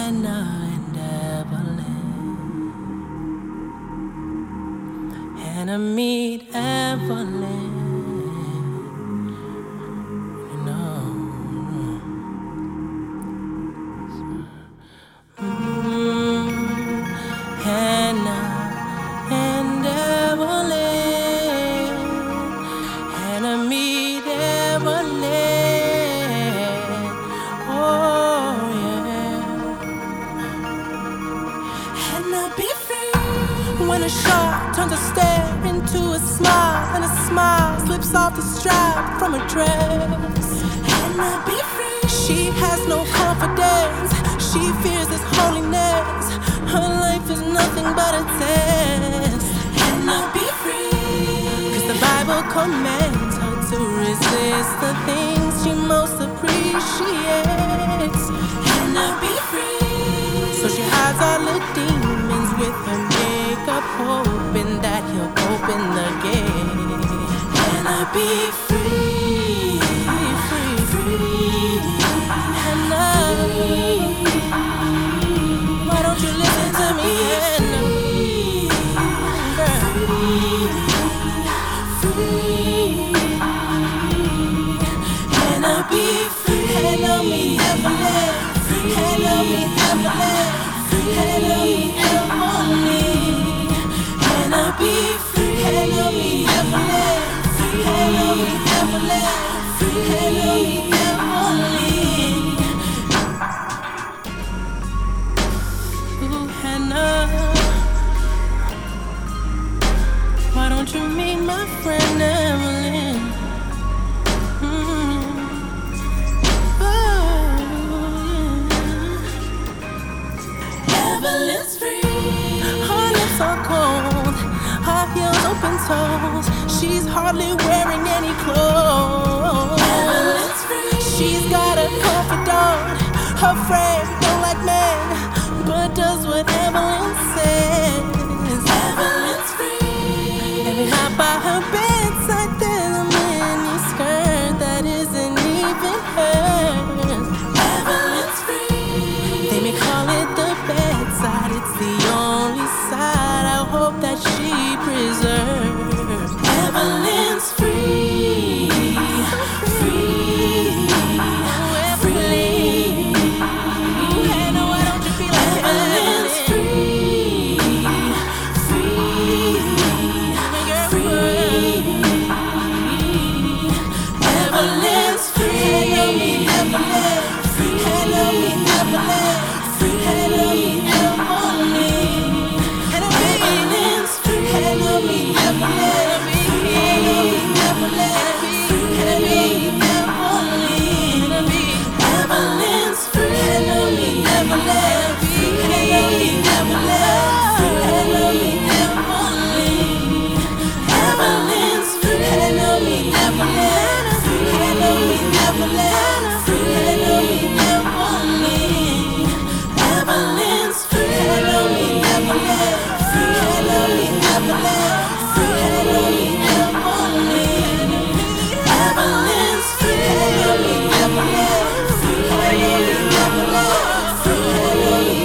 Hannah and Evelyn. Hannah meet Evelyn. You know. Hannah and Evelyn. Hannah meet Evelyn. Oh yeah. Hannah be free. When a shark turns a stare into a smile, and a smile slips off the strap from her dress. Hannah be free. She has no confidence. She fears this holiness. Her life is nothing but a test. Hannah be free. 'Cause the Bible commands her to resist the things she most appreciates. Hannah be free. So she hides all the demons with her makeup, hoping that he'll open the gate. Hannah be free, free, free. Hannah, why don't you listen to me, Hannah? Hannah be free. Hannah me Evelyn. Hannah me Evelyn. Hannah me Evelyn. Hannah be free. Hannah me Evelyn. Hannah me Evelyn. Hannah me Evelyn. Ooh, Hannah, why don't you meet my friend Evelyn? Evelyn's free. Her lips are cold, her heels open toes. She's hardly wearing any clothes. Evelyn's free. She's got a confidant. Her friend don't like men, but does what Evelyn says. Evelyn's free. Every night by her bedside there's a mini skirt that isn't even hers. Evelyn's free. They may call it the bedside, it's the only side I hope that she preserves. Evelyn's free, free, free. Hannah, why don't you feel like Evelyn's free, free, free. Evelyn's free. Hannah me Evelyn. Hannah me Evelyn. Hannah me Evelyn. Evelyn's free. Hannah me Evelyn. Hannah me Evelyn. Hannah me Evelyn. Evelyn's free. Hannah me Evelyn. Hannah me Evelyn. Hannah me Evelyn. Evelyn's free. Hannah me Evelyn. Hannah me Evelyn. Hannah me Evelyn. Evelyn's free. Hannah me Evelyn. Hannah me Evelyn. Hannah me Evelyn. Evelyn's free. Hannah me Evelyn. Hannah me Evelyn. Hannah me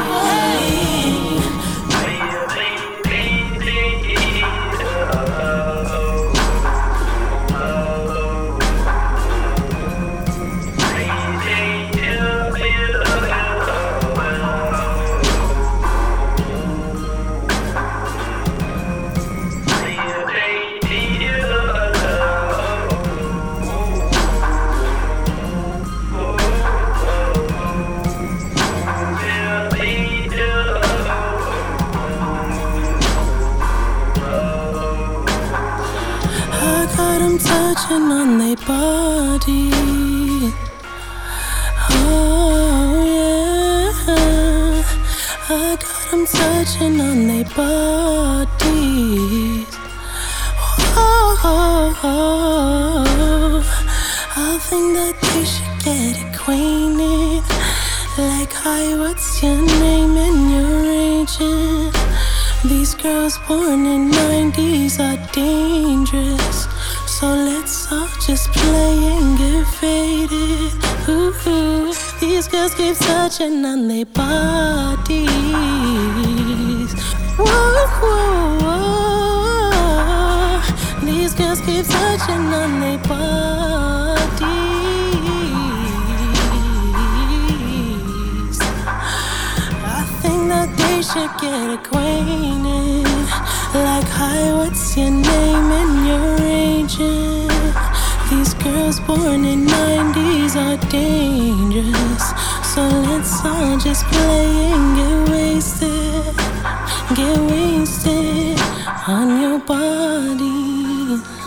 touching on their body. Oh yeah, I got them touching on their bodies. Oh, I think that they should get acquainted. Like, hi, what's your name and your agent? These girls born in 90s are dangerous. So let's all just play and get faded. Ooh. These girls keep touching on their bodies. Whoa, whoa, whoa. These girls keep touching on their bodies. I think that they should get acquainted. Like, hi, what's your name and your agent? These girls born in 90s are dangerous. So let's all just play and get wasted on your body.